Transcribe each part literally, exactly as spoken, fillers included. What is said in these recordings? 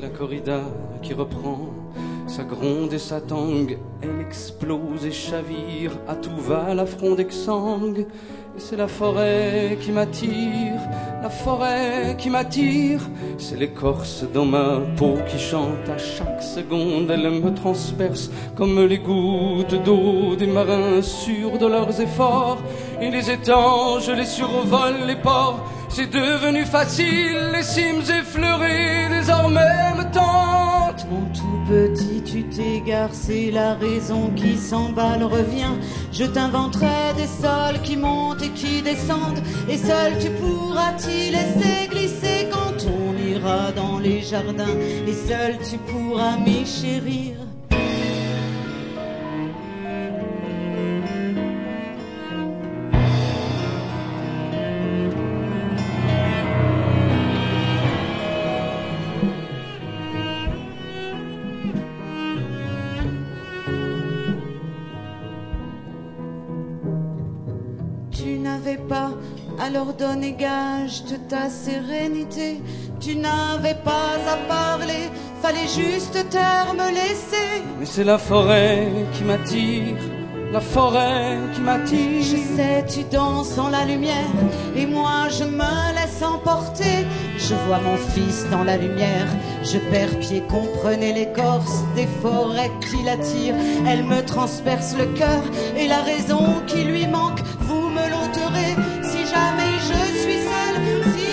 la corrida qui reprend sa gronde et sa tangue. Elle explose et chavire, à tout va la fronde exsangue. Et c'est la forêt qui m'attire, la forêt qui m'attire. C'est l'écorce dans ma peau qui chante à chaque seconde. Elle me transperce comme les gouttes d'eau des marins sûrs de leurs efforts. Et les étangs, je les survole, les ports. C'est devenu facile, les cimes effleurées désormais me tentent. Mon tout petit, tu t'égares, c'est la raison qui s'emballe, revient. Je t'inventerai des sols qui montent et qui descendent. Et seul tu pourras t'y laisser glisser quand on ira dans les jardins. Et seul tu pourras m'y chérir. Pas, alors donnez gage de ta sérénité. Tu n'avais pas à parler, fallait juste taire, me laisser. Mais c'est la forêt qui m'attire, la forêt qui m'attire. Je sais, tu danses dans la lumière, et moi je me laisse emporter. Je vois mon fils dans la lumière, je perds pied, comprenez l'écorce des forêts qui l'attirent. Elle me transperce le cœur, et la raison qui lui manque, vous me l'ôterez. Si jamais je suis seule, si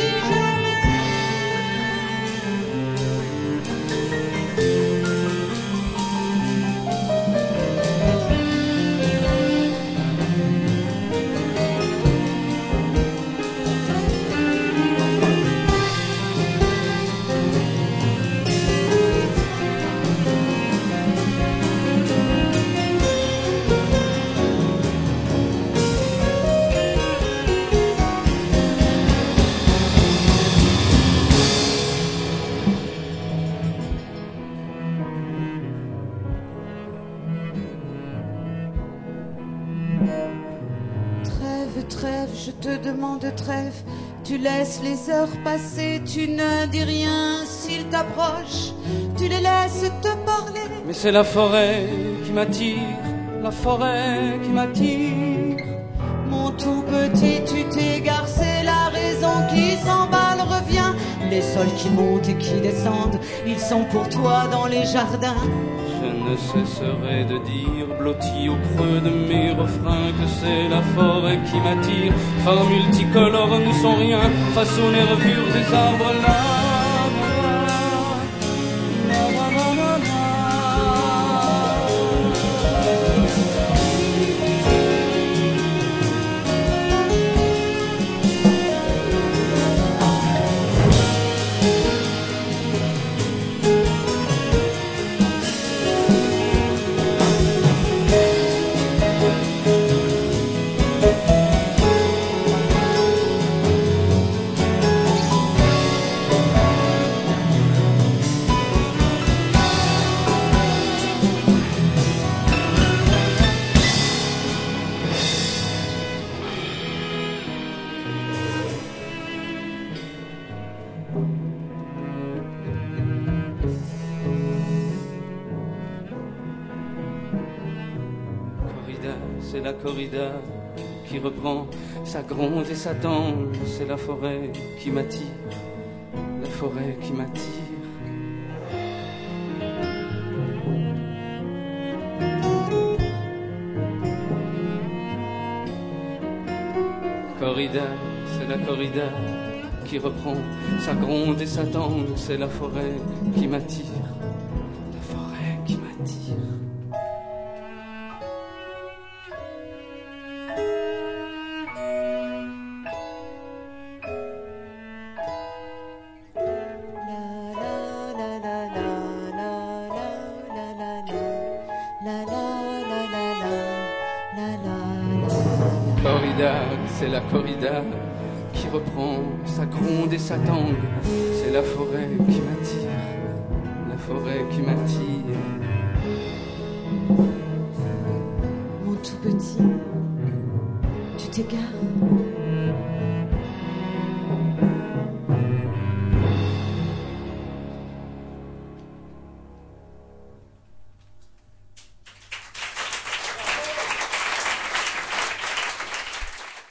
je te demande trêve, tu laisses les heures passer, tu ne dis rien s'ils t'approchent, tu les laisses te parler. Mais c'est la forêt qui m'attire, la forêt qui m'attire. Mon tout petit, tu t'égares, c'est la raison qui s'emballe, revient. Les sols qui montent et qui descendent, ils sont pour toi dans les jardins. Je ne cesserai de dire, blotti au creux de mes refrains, que c'est la forêt qui m'attire. Phare multicolores ne sont rien face aux nervures des arbres là. C'est la corrida qui reprend sa gronde et sa tangue. C'est la forêt qui m'attire, la forêt qui m'attire. Corrida, c'est la corrida qui reprend sa gronde et sa tangue. C'est la forêt qui m'attire, la forêt qui m'attire. Corrida, c'est la corrida qui reprend sa gronde et sa tangue. C'est la forêt qui m'attire, la forêt qui m'attire. Mon tout petit, tu t'égares.